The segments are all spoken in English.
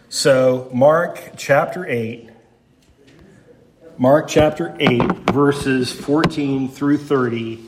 So Mark chapter 8, verses 14 through 30,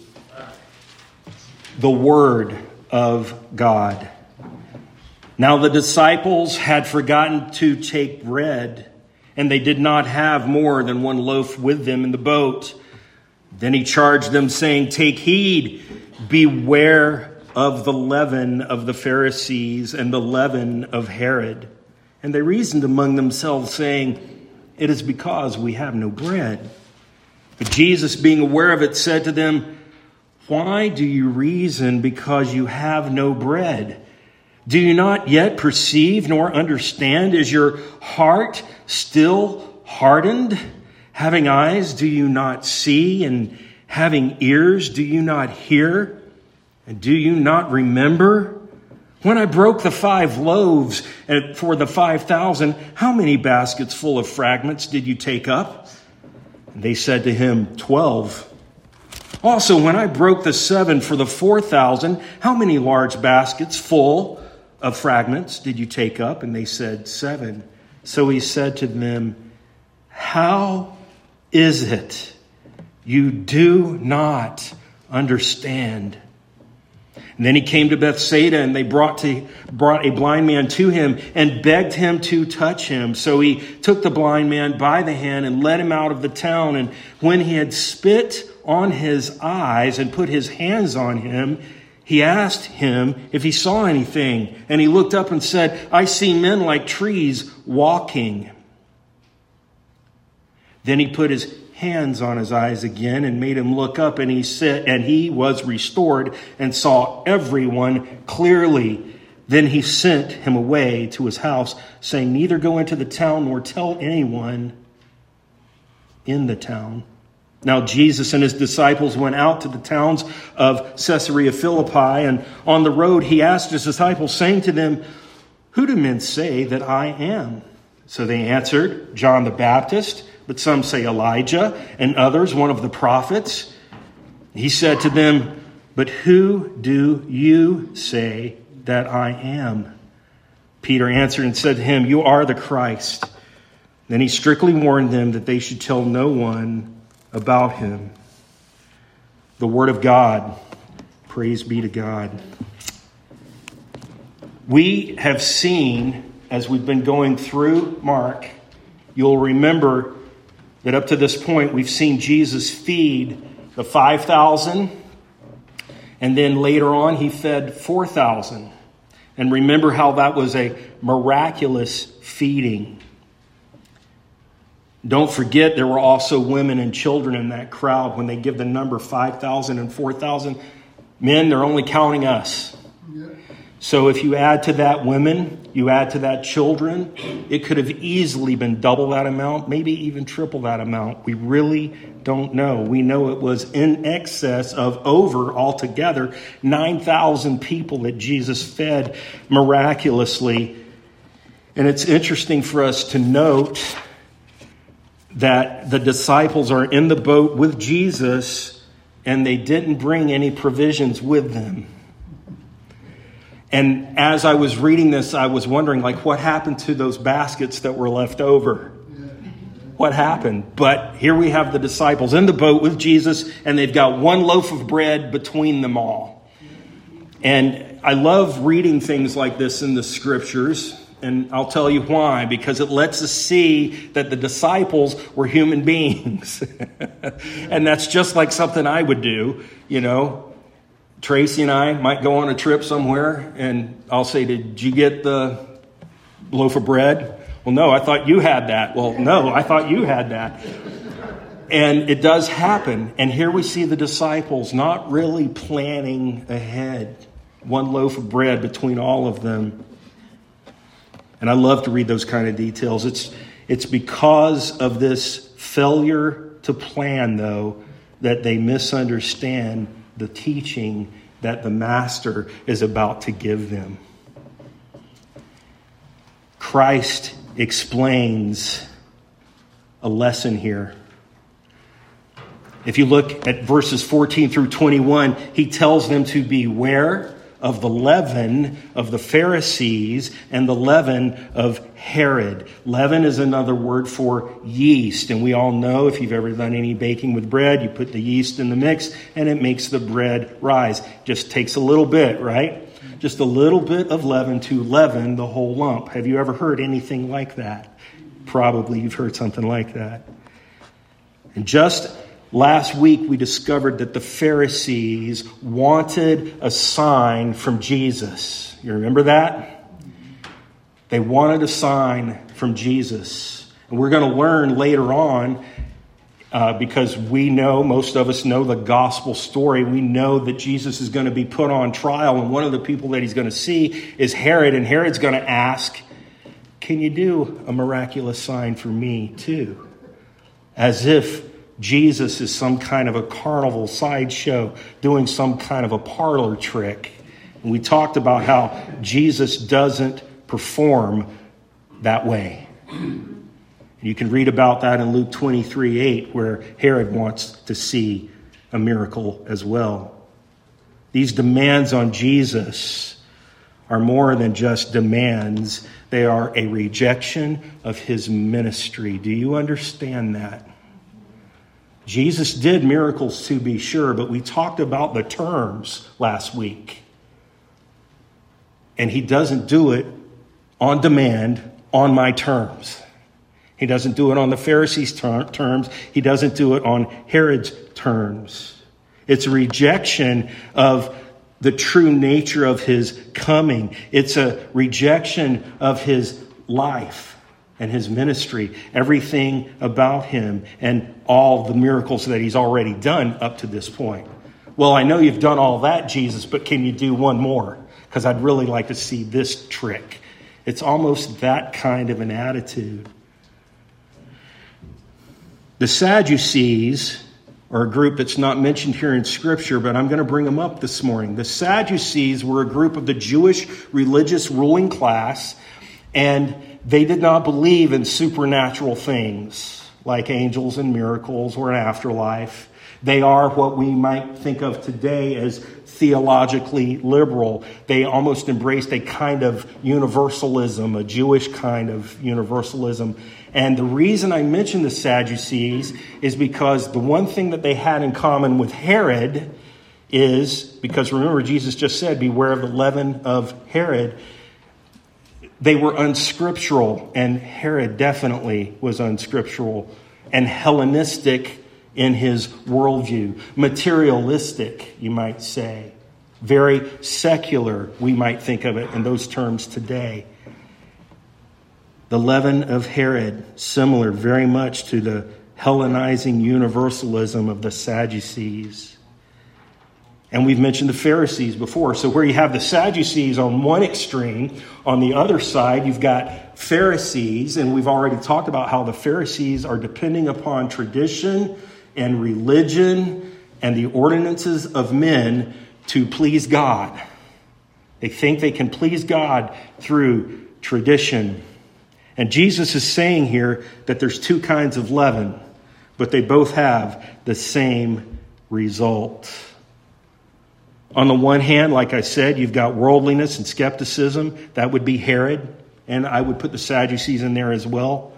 the Word of God. Now the disciples had forgotten to take bread, and they did not have more than one loaf with them in the boat. Then he charged them, saying, "Take heed, beware of the leaven of the Pharisees and the leaven of Herod." And they reasoned among themselves, saying, "It is because we have no bread." But Jesus, being aware of it, said to them, "Why do you reason because you have no bread? Do you not yet perceive nor understand? Is your heart still hardened? Having eyes, do you not see? And having ears, do you not hear? And do you not remember? When I broke the 5 loaves for the 5,000, how many baskets full of fragments did you take up?" And they said to him, 12. "Also, when I broke the 7 for the 4,000, how many large baskets full of fragments did you take up?" And they said, 7. So he said to them, "How is it you do not understand?" And then he came to Bethsaida, and they brought a blind man to him and begged him to touch him. So he took the blind man by the hand and led him out of the town. And when he had spit on his eyes and put his hands on him, he asked him if he saw anything. And he looked up and said, "I see men like trees walking." Then he put his hands on his eyes again and made him look up, and he was restored and saw everyone clearly. Then he sent him away to his house, saying, "Neither go into the town nor tell anyone in the town." Now Jesus and his disciples went out to the towns of Caesarea Philippi, and on the road he asked his disciples, saying to them, "Who do men say that I am?" So they answered, "John the Baptist, but some say Elijah, and others one of the prophets." He said to them, "But who do you say that I am?" Peter answered and said to him, "You are the Christ." Then he strictly warned them that they should tell no one about him. The word of God. Praise be to God. We have seen, as we've been going through Mark, you'll remember that up to this point, we've seen Jesus feed the 5,000, and then later on, he fed 4,000. And remember how that was a miraculous feeding. Don't forget, there were also women and children in that crowd. When they give the number 5,000 and 4,000, men, they're only counting us. So if you add to that women, you add to that children, it could have easily been double that amount, maybe even triple that amount. We really don't know. We know it was in excess of over altogether 9,000 people that Jesus fed miraculously. And it's interesting for us to note that the disciples are in the boat with Jesus and they didn't bring any provisions with them. And as I was reading this, I was wondering, what happened to those baskets that were left over? What happened? But here we have the disciples in the boat with Jesus, and they've got one loaf of bread between them all. And I love reading things like this in the scriptures, and I'll tell you why. Because it lets us see that the disciples were human beings. And that's just like something I would do, Tracy and I might go on a trip somewhere, and I'll say, "Did you get the loaf of bread?" "Well, no, I thought you had that." "Well, no, I thought you had that." And it does happen. And here we see the disciples not really planning ahead. One loaf of bread between all of them. And I love to read those kind of details. It's because of this failure to plan, though, that they misunderstand the teaching that the master is about to give them. Christ explains a lesson here. If you look at verses 14 through 21, he tells them to beware of the leaven of the Pharisees and the leaven of Herod. Leaven is another word for yeast. And we all know, if you've ever done any baking with bread, you put the yeast in the mix and it makes the bread rise. Just takes a little bit, right? Just a little bit of leaven to leaven the whole lump. Have you ever heard anything like that? Probably you've heard something like that. And just last week, we discovered that the Pharisees wanted a sign from Jesus. You remember that? They wanted a sign from Jesus. And we're going to learn later on, because we know, most of us know the gospel story. We know that Jesus is going to be put on trial. And one of the people that he's going to see is Herod. And Herod's going to ask, can you do a miraculous sign for me too? As if Jesus is some kind of a carnival sideshow doing some kind of a parlor trick. And we talked about how Jesus doesn't perform that way. You can read about that in Luke 23:8, where Herod wants to see a miracle as well. These demands on Jesus are more than just demands. They are a rejection of his ministry. Do you understand that? Jesus did miracles, to be sure, but we talked about the terms last week. And he doesn't do it on demand, on my terms. He doesn't do it on the Pharisees' terms. He doesn't do it on Herod's terms. It's a rejection of the true nature of his coming. It's a rejection of his life and his ministry, everything about him and all the miracles that he's already done up to this point. Well, I know you've done all that, Jesus, but can you do one more? Because I'd really like to see this trick. It's almost that kind of an attitude. The Sadducees are a group that's not mentioned here in Scripture, but I'm going to bring them up this morning. The Sadducees were a group of the Jewish religious ruling class, and they did not believe in supernatural things like angels and miracles or an afterlife. They are what we might think of today as theologically liberal. They almost embraced a kind of universalism, a Jewish kind of universalism. And the reason I mention the Sadducees is because the one thing that they had in common with Herod is, because remember Jesus just said, beware of the leaven of Herod. They were unscriptural, and Herod definitely was unscriptural and Hellenistic in his worldview. Materialistic, you might say. Very secular, we might think of it in those terms today. The leaven of Herod, similar very much to the Hellenizing universalism of the Sadducees. And we've mentioned the Pharisees before. So where you have the Sadducees on one extreme, on the other side, you've got Pharisees. And we've already talked about how the Pharisees are depending upon tradition and religion and the ordinances of men to please God. They think they can please God through tradition. And Jesus is saying here that there's two kinds of leaven, but they both have the same result. On the one hand, like I said, you've got worldliness and skepticism. That would be Herod. And I would put the Sadducees in there as well.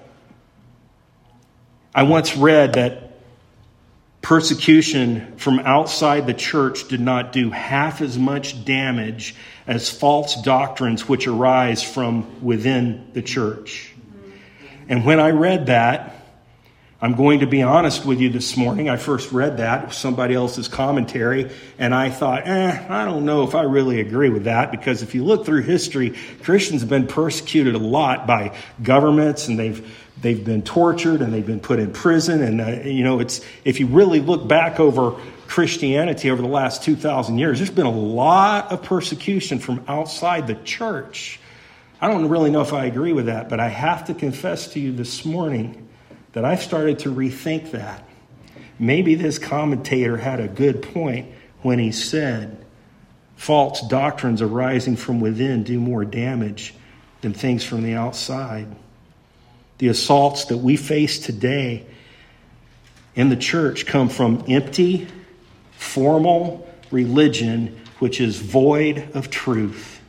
I once read that persecution from outside the church did not do half as much damage as false doctrines which arise from within the church. And when I read that, I'm going to be honest with you this morning. I first read that with somebody else's commentary, and I thought, I don't know if I really agree with that, because if you look through history, Christians have been persecuted a lot by governments, and they've been tortured, and they've been put in prison. And it's, if you really look back over Christianity over the last 2,000 years, there's been a lot of persecution from outside the church. I don't really know if I agree with that, but I have to confess to you this morning that I've started to rethink that. Maybe this commentator had a good point when he said, false doctrines arising from within do more damage than things from the outside. The assaults that we face today in the church come from empty, formal religion which is void of truth.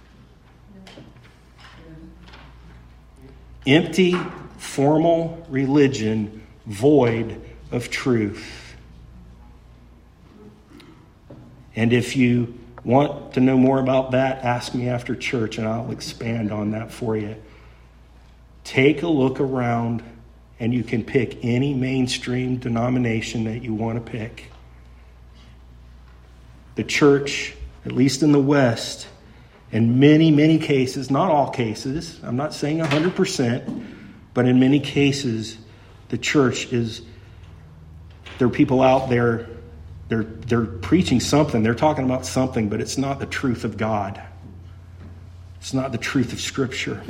Empty, formal religion, void of truth. And if you want to know more about that, ask me after church and I'll expand on that for you. Take a look around and you can pick any mainstream denomination that you want to pick. The church, at least in the West, in many, many cases, not all cases, I'm not saying 100%, but in many cases, the church there are people out there, they're preaching something, they're talking about something, but it's not the truth of God. It's not the truth of Scripture.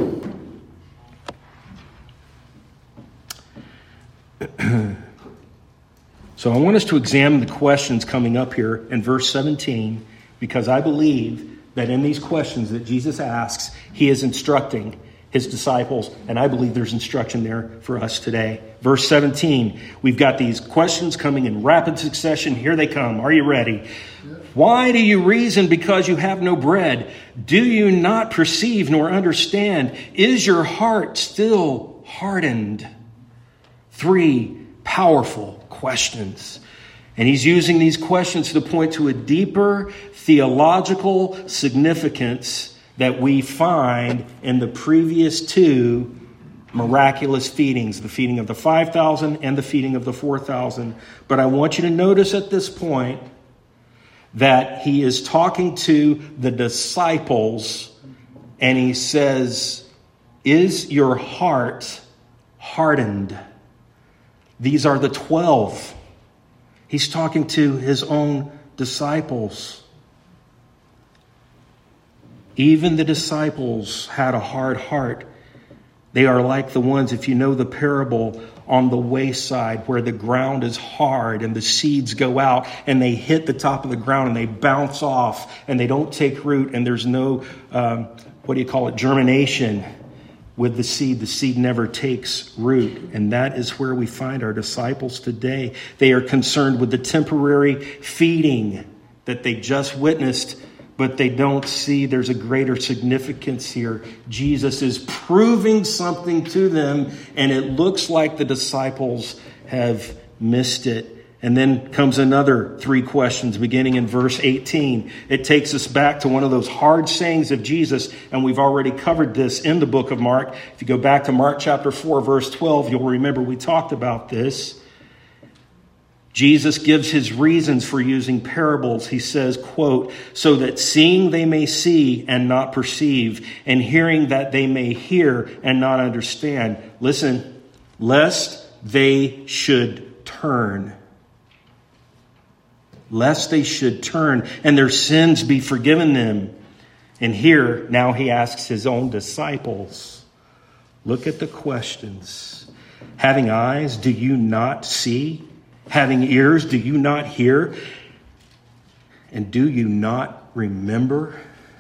So I want us to examine the questions coming up here in verse 17, because I believe that in these questions that Jesus asks, he is instructing his disciples, and I believe there's instruction there for us today. Verse 17, we've got these questions coming in rapid succession. Here they come. Are you ready? Why do you reason because you have no bread? Do you not perceive nor understand? Is your heart still hardened? 3 powerful questions. And he's using these questions to point to a deeper theological significance that we find in the previous 2 miraculous feedings, the feeding of the 5,000 and the feeding of the 4,000. But I want you to notice at this point that he is talking to the disciples and he says, is your heart hardened? These are the 12. He's talking to his own disciples. Even the disciples had a hard heart. They are like the ones, if you know the parable, on the wayside where the ground is hard and the seeds go out and they hit the top of the ground and they bounce off and they don't take root and there's no, germination with the seed. The seed never takes root. And that is where we find our disciples today. They are concerned with the temporary feeding that they just witnessed, but they don't see there's a greater significance here. Jesus is proving something to them, and it looks like the disciples have missed it. And then comes another 3 questions beginning in verse 18. It takes us back to one of those hard sayings of Jesus, and we've already covered this in the book of Mark. If you go back to Mark chapter 4, verse 12, you'll remember we talked about this. Jesus gives his reasons for using parables. He says, quote, so that seeing they may see and not perceive, and hearing that they may hear and not understand. Listen, lest they should turn. Lest they should turn and their sins be forgiven them. And here, now he asks his own disciples. Look at the questions. Having eyes, do you not see? Having ears, do you not hear? And do you not remember?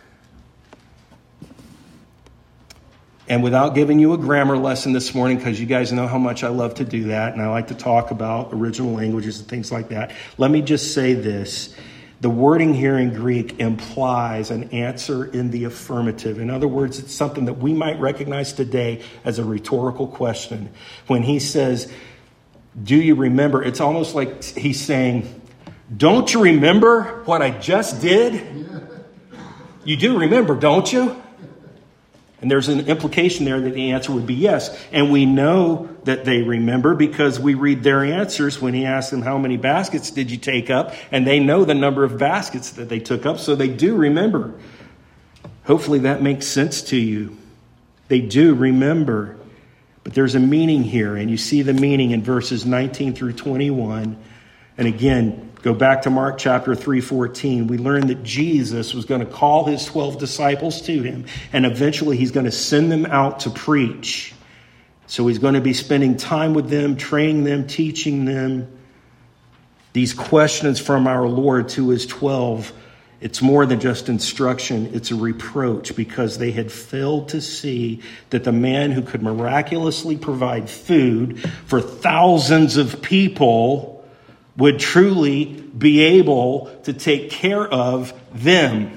And without giving you a grammar lesson this morning, because you guys know how much I love to do that, and I like to talk about original languages and things like that, let me just say this. The wording here in Greek implies an answer in the affirmative. In other words, it's something that we might recognize today as a rhetorical question. When he says, do you remember? It's almost like he's saying, don't you remember what I just did? You do remember, don't you? And there's an implication there that the answer would be yes. And we know that they remember because we read their answers when he asked them, how many baskets did you take up? And they know the number of baskets that they took up, so they do remember. Hopefully that makes sense to you. They do remember. But there's a meaning here, and you see the meaning in verses 19 through 21. And again, go back to Mark chapter 3:14. We learned that Jesus was going to call his 12 disciples to him, and eventually he's going to send them out to preach. So he's going to be spending time with them, training them, teaching them. These questions from our Lord to his 12, it's more than just instruction. It's a reproach because they had failed to see that the man who could miraculously provide food for thousands of people would truly be able to take care of them.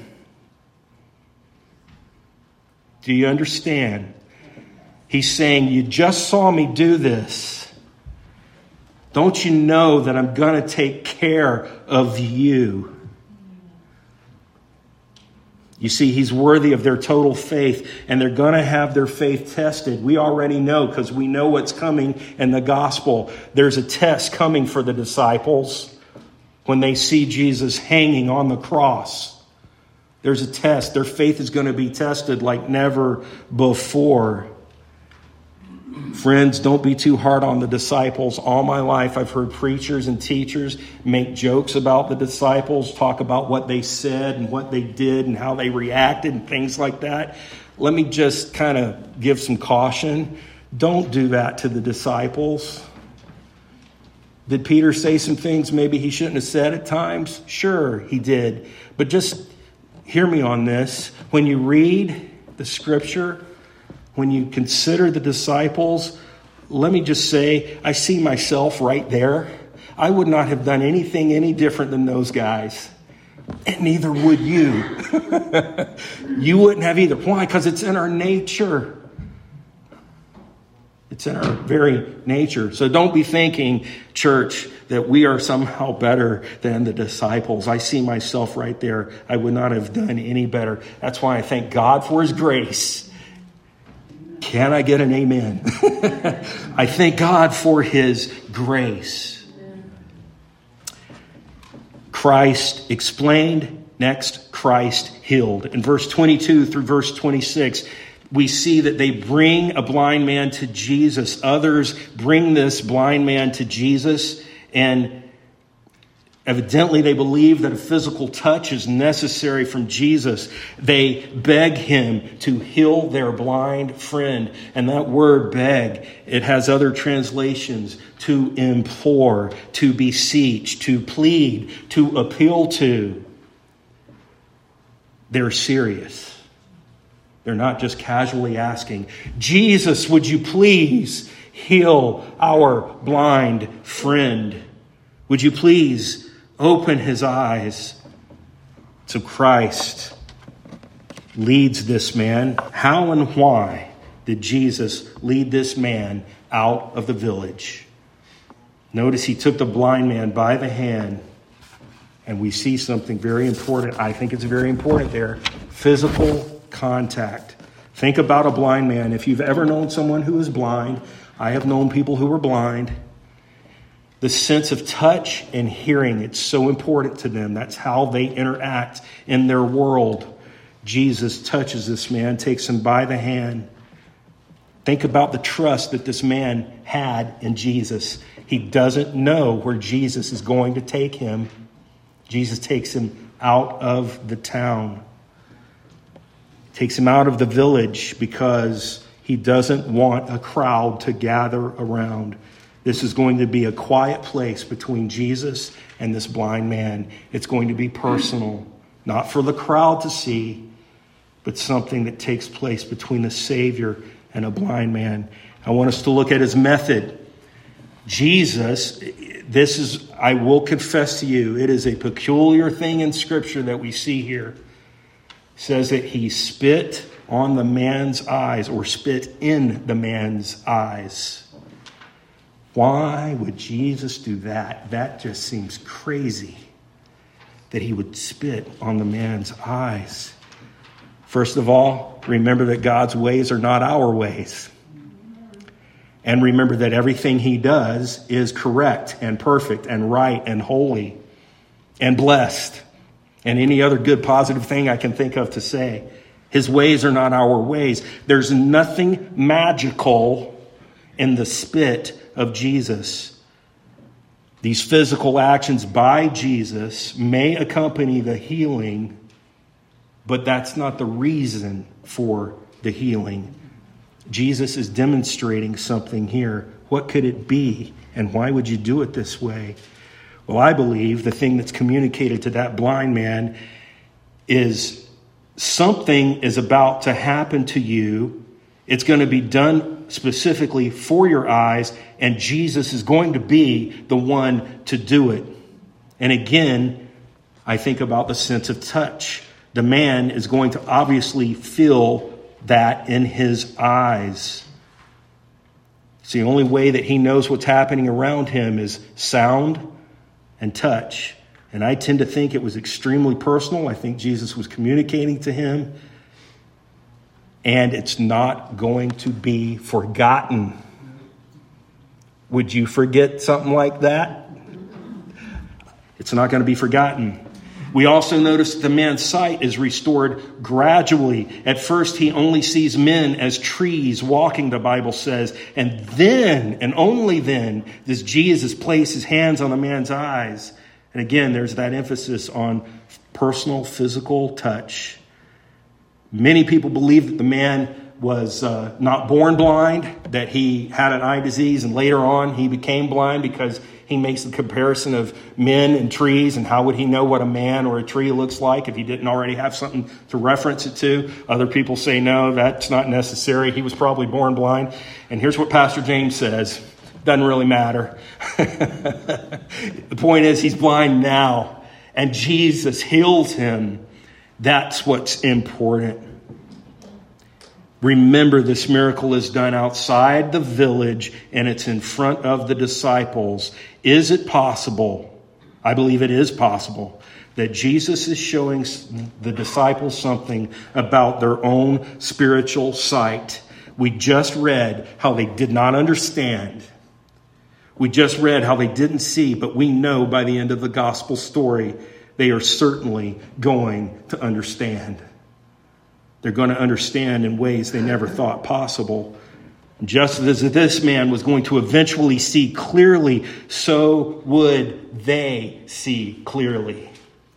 Do you understand? He's saying, you just saw me do this. Don't you know that I'm going to take care of you? You see, he's worthy of their total faith, and they're going to have their faith tested. We already know, because we know what's coming in the gospel. There's a test coming for the disciples when they see Jesus hanging on the cross. There's a test. Their faith is going to be tested like never before. Friends, don't be too hard on the disciples. All my life, I've heard preachers and teachers make jokes about the disciples, talk about what they said and what they did and how they reacted and things like that. Let me just kind of give some caution. Don't do that to the disciples. Did Peter say some things maybe he shouldn't have said at times? Sure, he did. But just hear me on this. When you read the scripture, when you consider the disciples, let me just say, I see myself right there. I would not have done anything any different than those guys. And neither would you. You wouldn't have either. Why? Because it's in our nature. It's in our very nature. So don't be thinking, church, that we are somehow better than the disciples. I see myself right there. I would not have done any better. That's why I thank God for his grace. Can I get an amen? I thank God for his grace. Christ explained, next Christ healed. In verse 22 through verse 26, we see that they bring a blind man to Jesus. Others bring this blind man to Jesus, and evidently they believe that a physical touch is necessary from Jesus. They beg him to heal their blind friend. And that word beg, it has other translations: to implore, to beseech, to plead, to appeal to. They're serious. They're not just casually asking, Jesus, would you please heal our blind friend? Would you please open his eyes? So Christ leads this man. How and why did Jesus lead this man out of the village? Notice he took the blind man by the hand, and we see something very important. I think it's very important there. Physical contact. Think about a blind man. If you've ever known someone who is blind, I have known people who were blind. The sense of touch and hearing, it's so important to them. That's how they interact in their world. Jesus touches this man, takes him by the hand. Think about the trust that this man had in Jesus. He doesn't know where Jesus is going to take him. Jesus takes him out of the town. Takes him out of the village because he doesn't want a crowd to gather around. This is going to be a quiet place between Jesus and this blind man. It's going to be personal, not for the crowd to see, but something that takes place between a Savior and a blind man. I want us to look at his method. Jesus, this is, I will confess to you, it is a peculiar thing in Scripture that we see here. It says that he spit on the man's eyes, or spit in the man's eyes. Why would Jesus do that? That just seems crazy, that he would spit on the man's eyes. First of all, remember that God's ways are not our ways. And remember that everything he does is correct and perfect and right and holy and blessed and any other good positive thing I can think of to say. His ways are not our ways. There's nothing magical in the spit of Jesus. These physical actions by Jesus may accompany the healing, but that's not the reason for the healing. Jesus is demonstrating something here. What could it be? And why would you do it this way? Well, I believe the thing that's communicated to that blind man is something is about to happen to you. It's going to be done specifically for your eyes, and Jesus is going to be the one to do it. And again, I think about the sense of touch. The man is going to obviously feel that in his eyes. It's the only way that he knows what's happening around him is sound and touch. And I tend to think it was extremely personal. I think Jesus was communicating to him. And it's not going to be forgotten. Would you forget something like that? It's not going to be forgotten. We also notice that the man's sight is restored gradually. At first, he only sees men as trees walking, the Bible says. And then, and only then, does Jesus place his hands on the man's eyes. And again, there's that emphasis on personal, physical touch. Many people believe that the man was not born blind, that he had an eye disease, and later on he became blind because he makes the comparison of men and trees, and how would he know what a man or a tree looks like if he didn't already have something to reference it to? Other people say, no, that's not necessary. He was probably born blind. And here's what Pastor James says. Doesn't really matter. The point is, he's blind now, and Jesus heals him. That's what's important. Remember, this miracle is done outside the village, and it's in front of the disciples. Is it possible? I believe it is possible that Jesus is showing the disciples something about their own spiritual sight. We just read how they did not understand. We just read how they didn't see, but we know by the end of the gospel story, they are certainly going to understand. They're going to understand in ways they never thought possible. Just as this man was going to eventually see clearly, so would they see clearly.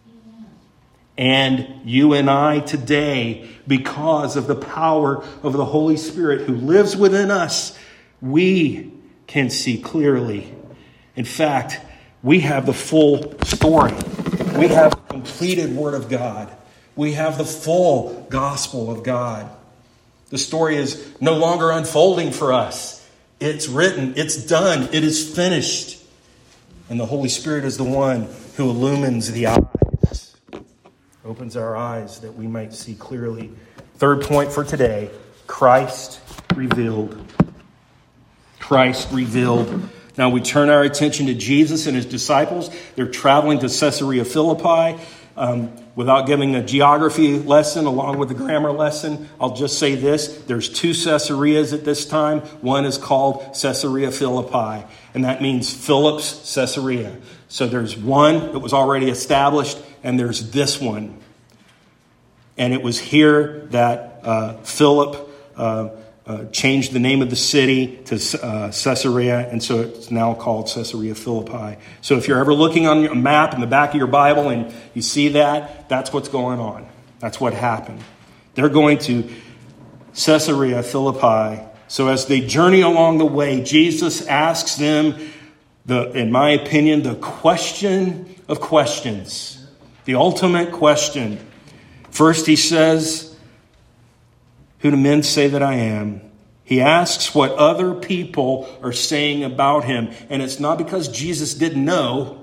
And you and I today, because of the power of the Holy Spirit who lives within us, we can see clearly. In fact, we have the full story. We have the completed Word of God. We have the full gospel of God. The story is no longer unfolding for us. It's written. It's done. It is finished. And the Holy Spirit is the one who illumines the eyes, opens our eyes that we might see clearly. Third point for today, Christ revealed. Christ revealed. Now we turn our attention to Jesus and his disciples. They're traveling to Caesarea Philippi. Without giving a geography lesson along with the grammar lesson, I'll just say this. There's two Caesareas at this time. One is called Caesarea Philippi, and that means Philip's Caesarea. So there's one that was already established, and there's this one. And it was here that Philip changed the name of the city to Caesarea, and so it's now called Caesarea Philippi. So if you're ever looking on a map in the back of your Bible and you see that, that's what's going on. That's what happened. They're going to Caesarea Philippi. So as they journey along the way, Jesus asks them, in my opinion, the question of questions, the ultimate question. First, he says, "Who do men say that I am?" He asks what other people are saying about him. And it's not because Jesus didn't know.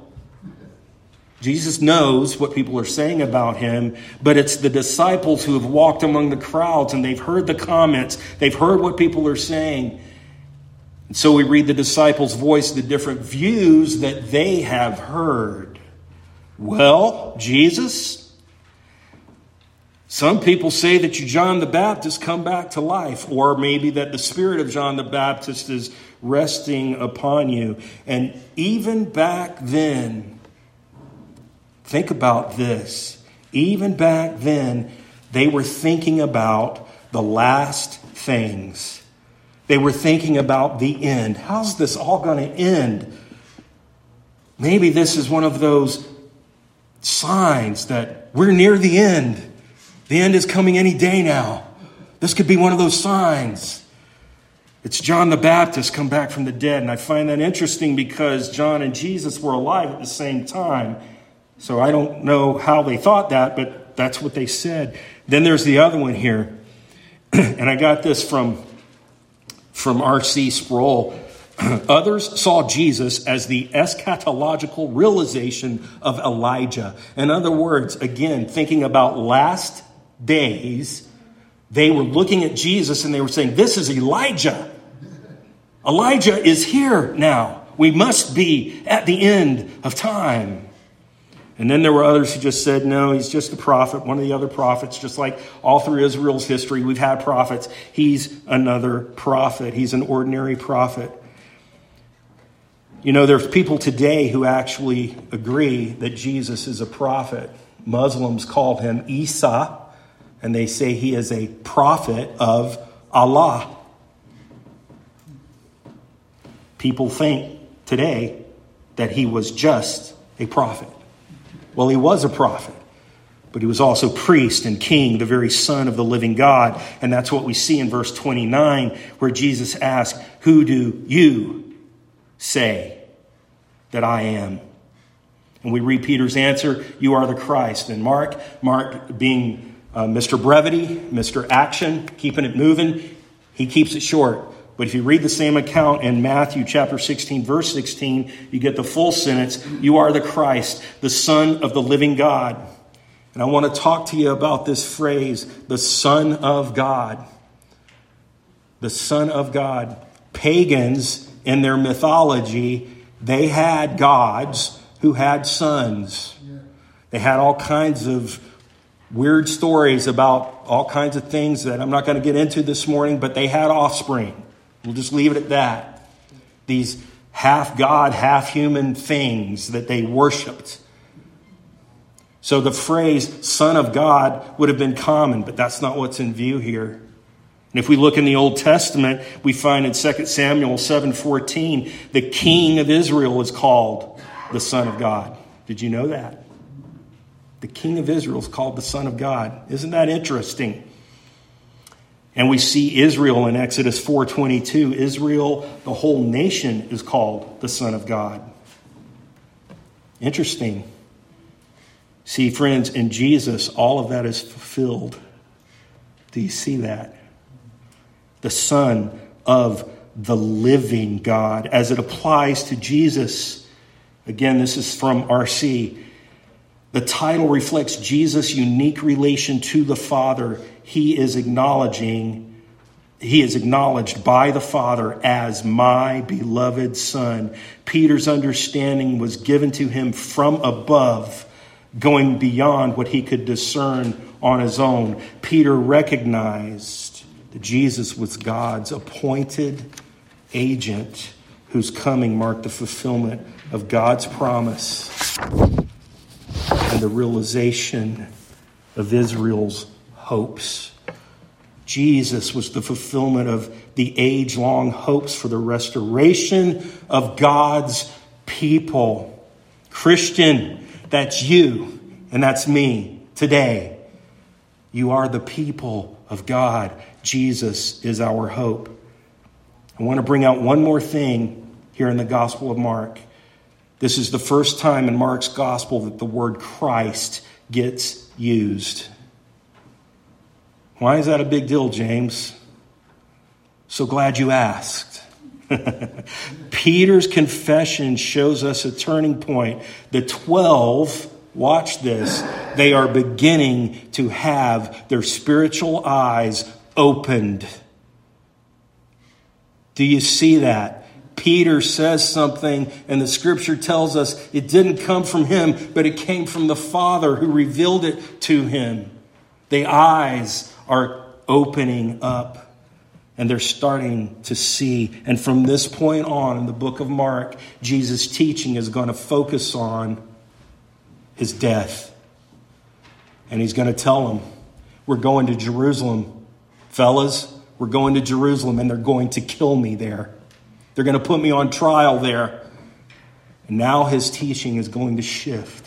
Jesus knows what people are saying about him. But it's the disciples who have walked among the crowds and they've heard the comments. They've heard what people are saying. And so we read the disciples' voice, the different views that they have heard. Well, Jesus, some people say that you, John the Baptist, come back to life, or maybe that the spirit of John the Baptist is resting upon you. And even back then, think about this. Even back then, they were thinking about the last things. They were thinking about the end. How's this all going to end? Maybe this is one of those signs that we're near the end. The end is coming any day now. This could be one of those signs. It's John the Baptist come back from the dead. And I find that interesting because John and Jesus were alive at the same time. So I don't know how they thought that, but that's what they said. Then there's the other one here. And I got this from from R.C. Sproul. Others saw Jesus as the eschatological realization of Elijah. In other words, again, thinking about last days, they were looking at Jesus and they were saying, this is Elijah. Elijah is here now. We must be at the end of time. And then there were others who just said, no, he's just a prophet, one of the other prophets, just like all through Israel's history, we've had prophets. He's another prophet. He's an ordinary prophet. You know, there's people today who actually agree that Jesus is a prophet. Muslims call him Isa, and they say he is a prophet of Allah. People think today that he was just a prophet. Well, he was a prophet, but he was also priest and king, the very son of the living God. And that's what we see in verse 29, where Jesus asked, who do you say that I am? And we read Peter's answer, you are the Christ. And Mark being Mr. Brevity, Mr. Action, keeping it moving, he keeps it short. But if you read the same account in Matthew chapter 16, verse 16, you get the full sentence, you are the Christ, the Son of the living God. And I want to talk to you about this phrase, the Son of God. The Son of God. Pagans, in their mythology, they had gods who had sons. They had all kinds of weird stories about all kinds of things that I'm not going to get into this morning, but they had offspring. We'll just leave it at that. These half God, half human things that they worshipped. So the phrase Son of God would have been common, but that's not what's in view here. And if we look in the Old Testament, we find in 2 Samuel 7:14, the king of Israel is called the Son of God. Did you know that? The king of Israel is called the Son of God. Isn't that interesting? And we see Israel in Exodus 4:22. Israel, the whole nation, is called the Son of God. Interesting. See, friends, in Jesus, all of that is fulfilled. Do you see that? The Son of the living God, as it applies to Jesus. Again, this is from R.C. The title reflects Jesus' unique relation to the Father. He is acknowledged by the Father as my beloved Son. Peter's understanding was given to him from above, going beyond what he could discern on his own. Peter recognized that Jesus was God's appointed agent whose coming marked the fulfillment of God's promise and the realization of Israel's hopes. Jesus was the fulfillment of the age-long hopes for the restoration of God's people. Christian, that's you and that's me today. You are the people of God. Jesus is our hope. I want to bring out one more thing here in the Gospel of Mark. This is the first time in Mark's Gospel that the word Christ gets used. Why is that a big deal, James? So glad you asked. Peter's confession shows us a turning point. The 12, watch this, they are beginning to have their spiritual eyes opened. Do you see that? Peter says something, and the scripture tells us it didn't come from him, but it came from the Father who revealed it to him. The eyes are opening up, and they're starting to see. And from this point on in the book of Mark, Jesus' teaching is going to focus on his death. And he's going to tell them, we're going to Jerusalem, fellas. We're going to Jerusalem, and they're going to kill me there. They're going to put me on trial there. And now his teaching is going to shift.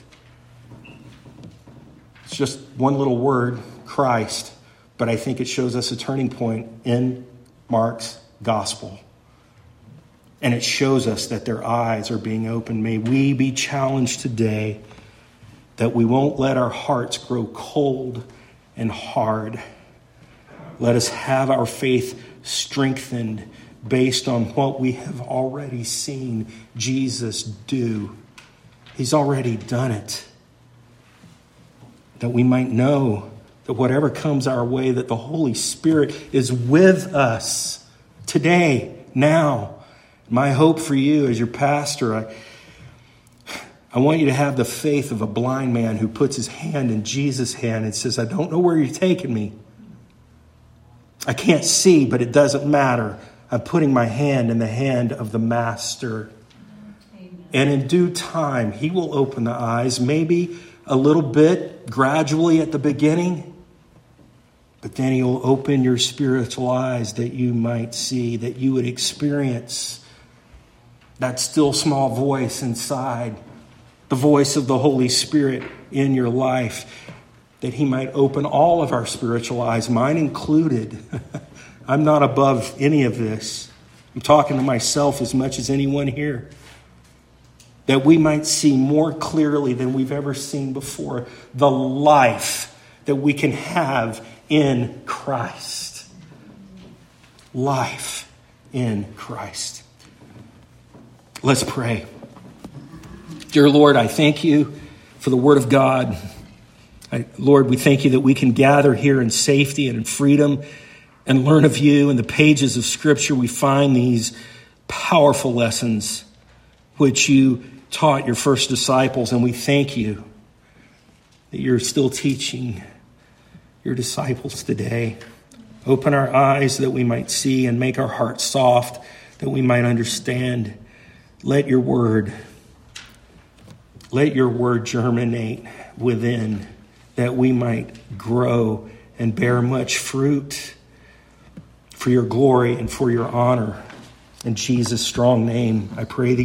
It's just one little word, Christ. But I think it shows us a turning point in Mark's gospel. And it shows us that their eyes are being opened. May we be challenged today that we won't let our hearts grow cold and hard. Let us have our faith strengthened based on what we have already seen Jesus do. He's already done it. That we might know that whatever comes our way, that the Holy Spirit is with us today, now. My hope for you as your pastor, I want you to have the faith of a blind man who puts his hand in Jesus' hand and says, I don't know where you're taking me. I can't see, but it doesn't matter. I'm putting my hand in the hand of the Master. Amen. And in due time, he will open the eyes, maybe a little bit, gradually at the beginning. But then he will open your spiritual eyes that you might see, that you would experience that still small voice inside, the voice of the Holy Spirit in your life, that he might open all of our spiritual eyes, mine included. I'm not above any of this. I'm talking to myself as much as anyone here. That we might see more clearly than we've ever seen before the life that we can have in Christ. Life in Christ. Let's pray. Dear Lord, I thank you for the Word of God. Lord, we thank you that we can gather here in safety and in freedom and learn of you. In the pages of Scripture, we find these powerful lessons which you taught your first disciples, and we thank you that you're still teaching your disciples today. Open our eyes that we might see and make our hearts soft that we might understand. Let your word germinate within, that we might grow and bear much fruit for your glory and for your honor. In Jesus' strong name, I pray that